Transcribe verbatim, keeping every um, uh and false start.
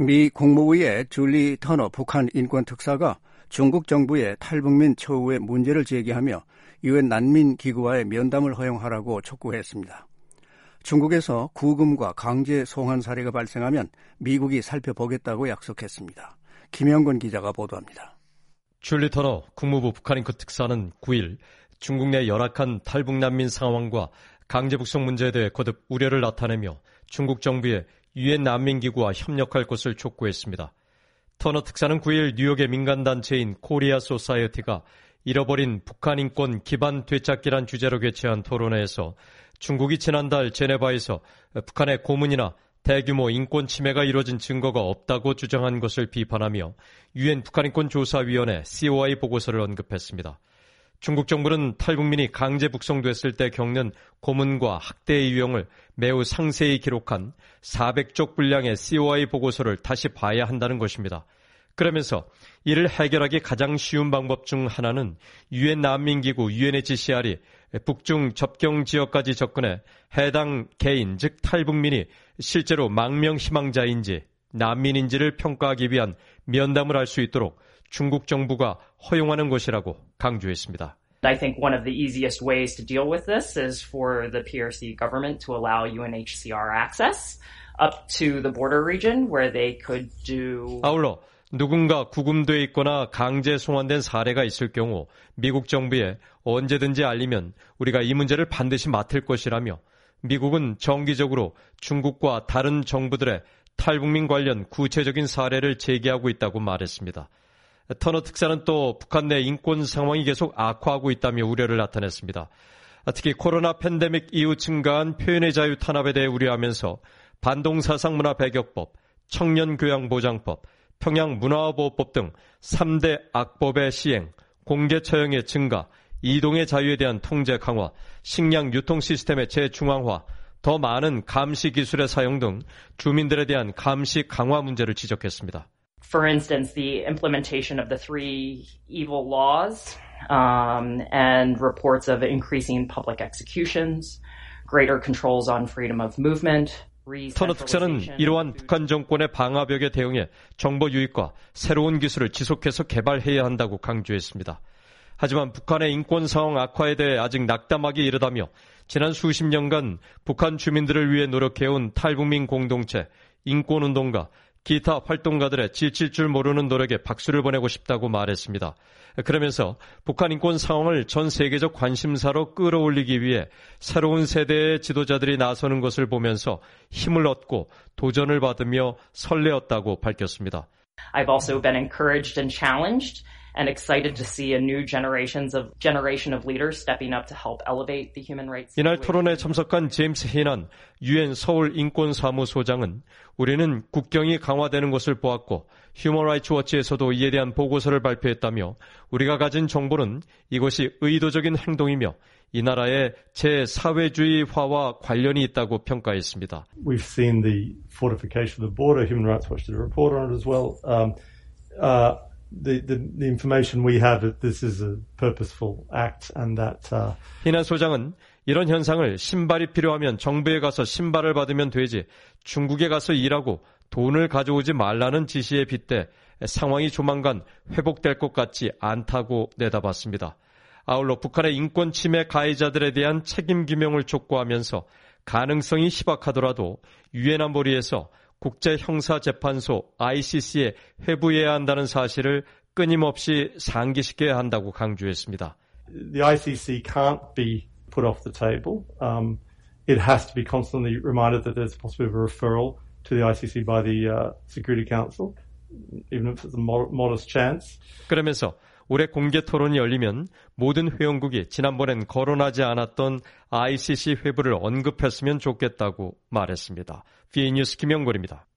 미 국무부의 줄리 터너 북한 인권특사가 중국 정부의 탈북민 처우의 문제를 제기하며 유엔 난민기구와의 면담을 허용하라고 촉구했습니다. 중국에서 구금과 강제 송환 사례가 발생하면 미국이 살펴보겠다고 약속했습니다. 김영건 기자가 보도합니다. 줄리 터너 국무부 북한인권특사는 구일 중국 내 열악한 탈북난민 상황과 강제 북송 문제에 대해 거듭 우려를 나타내며 중국 정부에 유엔 난민기구와 협력할 것을 촉구했습니다. 터너 특사는 구일 뉴욕의 민간단체인 코리아 소사이어티가 잃어버린 북한 인권 기반 되찾기란 주제로 개최한 토론회에서 중국이 지난달 제네바에서 북한의 고문이나 대규모 인권 침해가 이뤄진 증거가 없다고 주장한 것을 비판하며 유엔 북한인권조사위원회 씨오아이 보고서를 언급했습니다. 중국 정부는 탈북민이 강제 북송됐을 때 겪는 고문과 학대의 유형을 매우 상세히 기록한 사백 쪽 분량의 씨오아이 보고서를 다시 봐야 한다는 것입니다. 그러면서 이를 해결하기 가장 쉬운 방법 중 하나는 유엔 난민기구 유엔에이치씨알이 북중 접경 지역까지 접근해 해당 개인, 즉 탈북민이 실제로 망명 희망자인지 난민인지를 평가하기 위한 면담을 할 수 있도록 중국 정부가 허용하는 것이라고 강조했습니다. I think one of the easiest ways to deal with this is for the 피알씨 government to allow 유엔에이치씨알 access up to the border region where they could do. 아울러 누군가 구금돼 있거나 강제 송환된 사례가 있을 경우 미국 정부에 언제든지 알리면 우리가 이 문제를 반드시 맡을 것이라며 미국은 정기적으로 중국과 다른 정부들의 탈북민 관련 구체적인 사례를 제기하고 있다고 말했습니다. 터너 특사는 또 북한 내 인권 상황이 계속 악화하고 있다며 우려를 나타냈습니다. 특히 코로나 팬데믹 이후 증가한 표현의 자유 탄압에 대해 우려하면서 반동사상문화 배격법, 청년교양보장법, 평양문화보호법 등 삼 대 악법의 시행, 공개 처형의 증가, 이동의 자유에 대한 통제 강화, 식량 유통 시스템의 재중앙화, 더 많은 감시 기술의 사용 등 주민들에 대한 감시 강화 문제를 지적했습니다. For instance, the implementation of the three evil laws um, and reports of increasing public executions, greater controls on freedom of movement. 터너 특사는 이러한 북한 정권의 방화벽에 대응해 정보 유입과 새로운 기술을 지속해서 개발해야 한다고 강조했습니다. 하지만 북한의 인권 상황 악화에 대해 아직 낙담하기 이르다며 지난 수십 년간 북한 주민들을 위해 노력해온 탈북민 공동체, 인권운동가, 기타 활동가들의 지칠 줄 모르는 노력에 박수를 보내고 싶다고 말했습니다. 그러면서 북한 인권 상황을 전 세계적 관심사로 끌어올리기 위해 새로운 세대의 지도자들이 나서는 것을 보면서 힘을 얻고 도전을 받으며 설레었다고 밝혔습니다. I've also been encouraged and challenged and excited to see a new generations of generation of leaders stepping up to help elevate the human rights. 이날 토론에 참석한 제임스 히난 유엔 서울 인권사무소장은 우리는 국경이 강화되는 것을 보았고 휴먼 라이츠 워치에서도 이에 대한 보고서를 발표했다며 우리가 가진 정보는 이것이 의도적인 행동이며 이 나라의 제사회주의화와 관련이 있다고 평가했습니다. We've seen the fortification of the border. Human Rights Watch did a report on it as well. Um, uh, The, the, the information we have that this is a purposeful act and that uh... 히난 소장은 이런 현상을 신발이 필요하면 정부에 가서 신발을 받으면 되지 중국에 가서 일하고 돈을 가져오지 말라는 지시에 빗대 상황이 조만간 회복될 것 같지 않다고 내다봤습니다. 아울러 북한의 인권 침해 가해자들에 대한 책임 규명을 촉구하면서 가능성이 희박하더라도 유엔 안보리에서 국제형사재판소 아이씨씨에 회부해야 한다는 사실을 끊임없이 상기시켜야 한다고 강조했습니다. The 아이씨씨 can't be put off the table. Um, it has to be constantly reminded that there's a possibility of a referral to the 아이씨씨 by the uh, Security Council, even if it's a modest chance. 그러면서 올해 공개 토론이 열리면 모든 회원국이 지난번엔 거론하지 않았던 아이씨씨 회부를 언급했으면 좋겠다고 말했습니다. 비에이뉴스 김영걸입니다.